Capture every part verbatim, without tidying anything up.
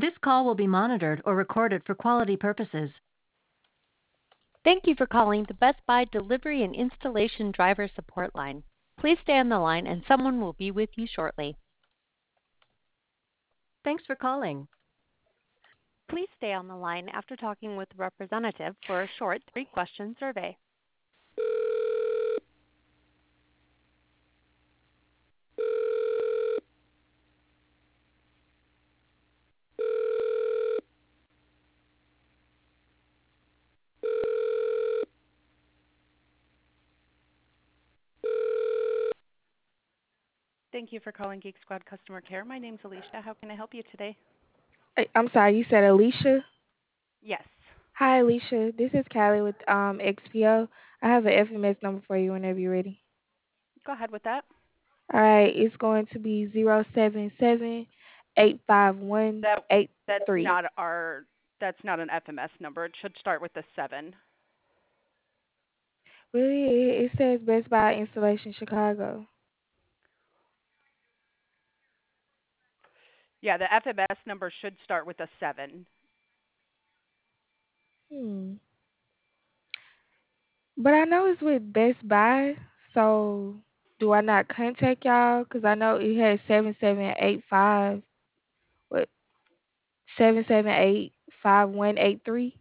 This call will be monitored or recorded for quality purposes. Thank you for calling the Best Buy Delivery and Installation Driver Support Line. Please stay on the line and someone will be with you shortly. Thanks for calling. Please stay on the line after talking with the representative for a short three-question survey. Thank you for calling Geek Squad Customer Care. My name's Alicia. How can I help you today? Hey, I'm sorry, you said Alicia? Yes. Hi, Alicia. This is Callie with um X P O. I have an F M S number for you whenever you're ready. Go ahead with that. All right, it's going to be zero seven seven eight five one That eight that's three. not our that's not an F M S number. It should start with a seven. Really, it, it says Best Buy Installation Chicago. Yeah, the F M S number should start with a seven. Hmm. But I know it's with Best Buy, so do I not contact y'all? Because I know it has seven seven eight five, what, seven seven eight five one eight three.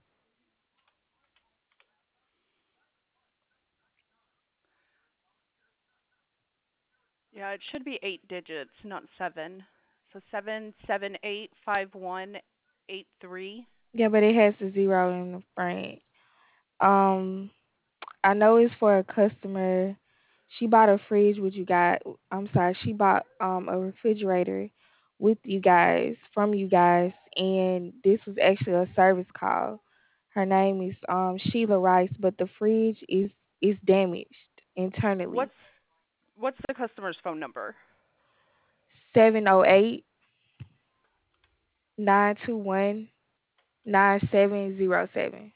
Yeah, it should be eight digits, not seven. So seven seven eight five one eight three. Yeah, but it has a zero in the front. Um, I know it's for a customer. She bought a fridge with you guys. I'm sorry, she bought um a refrigerator with you guys from you guys, and this was actually a service call. Her name is um Sheila Rice, but the fridge is is damaged internally. What's what's the customer's phone number? Seven oh eight nine two one nine seven zero seven.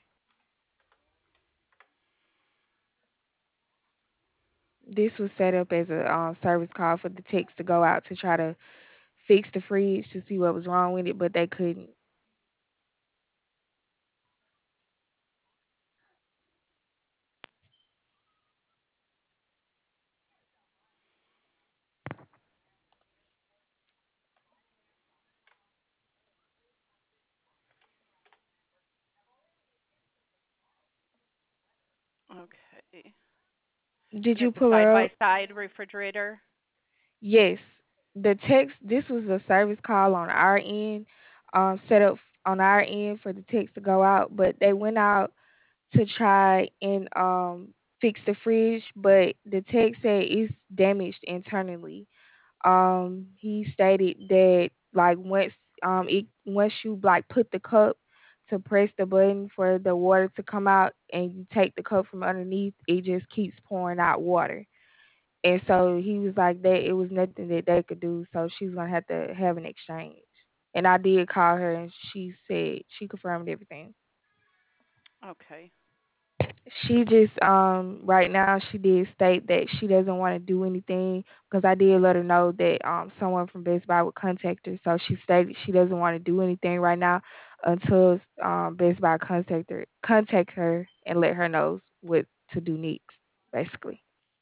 This was set up as a um service call for the techs to go out to try to fix the fridge to see what was wrong with it, but they couldn't. Okay. Did And you it's a pull side her by up? side refrigerator. Yes. The text, this was a service call on our end, um, set up on our end for the text to go out, but they went out to try and um fix the fridge, but the text said it's damaged internally. Um, he stated that like once um it once you like put the cup to press the button for the water to come out and you take the cup from underneath, it just keeps pouring out water. And so he was like that it was nothing that they could do, so she's gonna have to have an exchange. And I did call her and she said she confirmed everything. Okay. She just um right now she did state that she doesn't want to do anything because I did let her know that um someone from Best Buy would contact her. So she stated she doesn't want to do anything right now until um Best Buy contact her contact her and let her know what to do next, basically.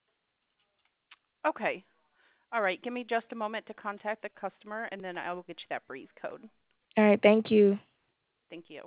Okay. All right. Give me just a moment to contact the customer, and then I will get you that breeze code. All right, thank you. Thank you.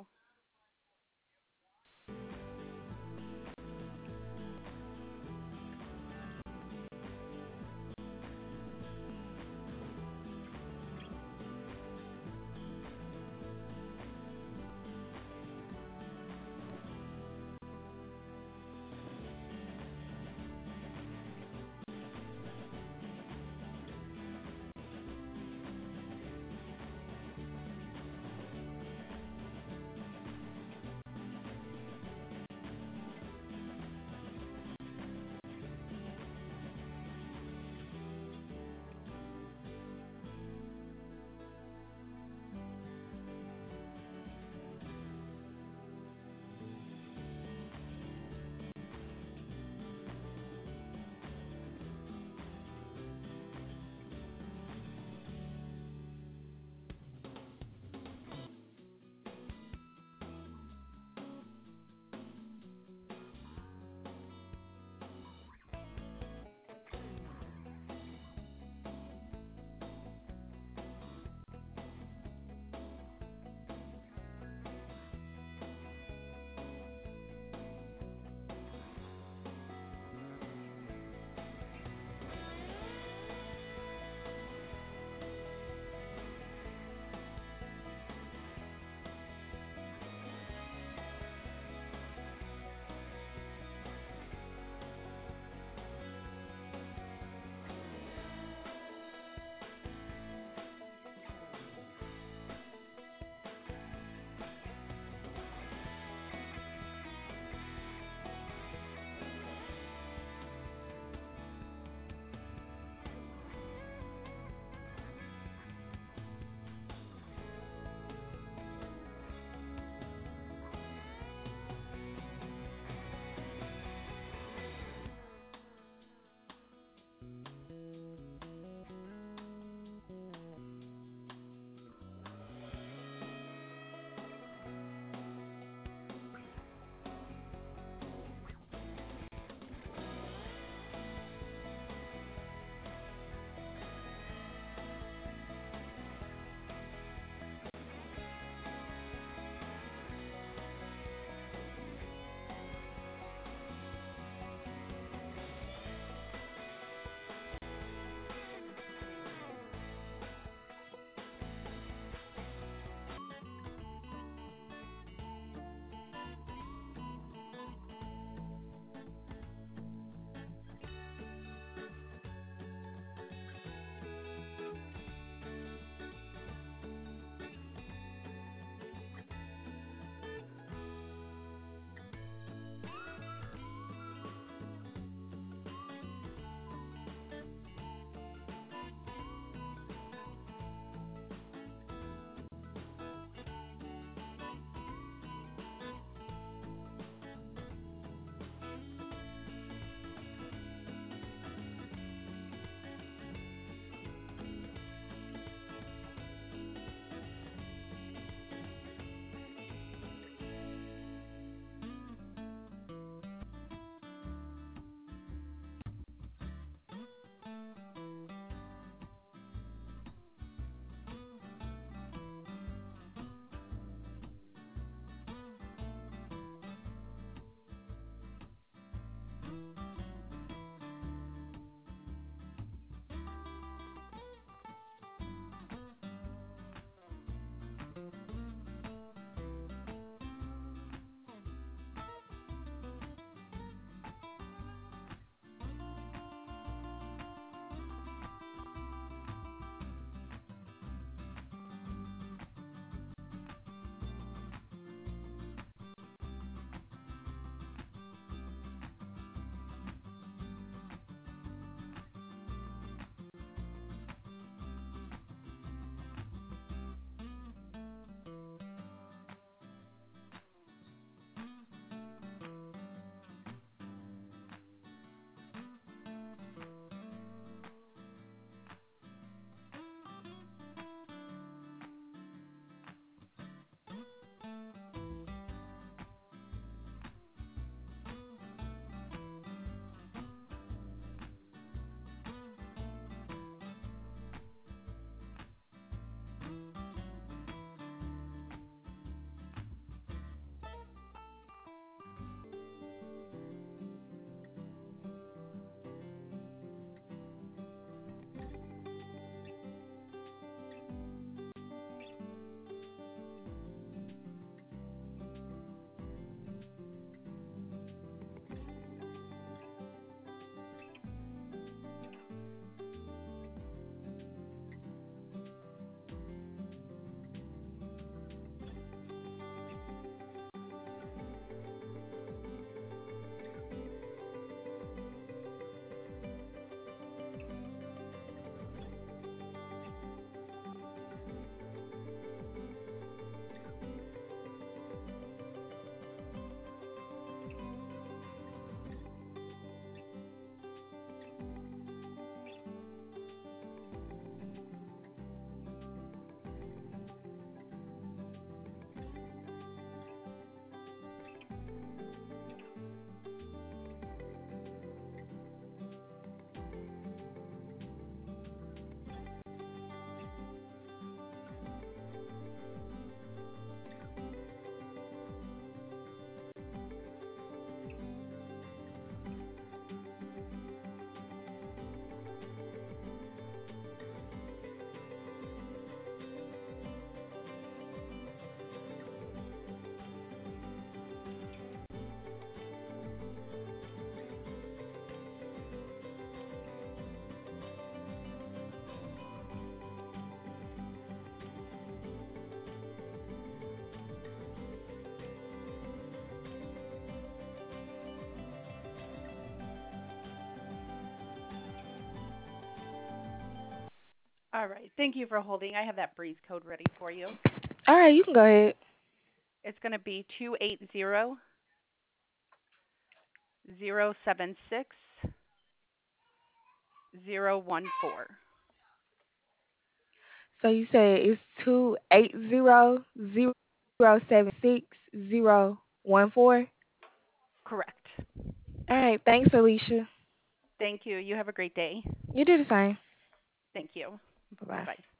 All right. Thank you for holding. I have that breeze code ready for you. All right, you can go ahead. It's going to be two eight zero zero seven six zero one four. So you said it's two eight zero zero seven six zero one four. Correct. All right, thanks, Alicia. Thank you. You have a great day. You do the same. Thank you. Bye Bye bye. bye.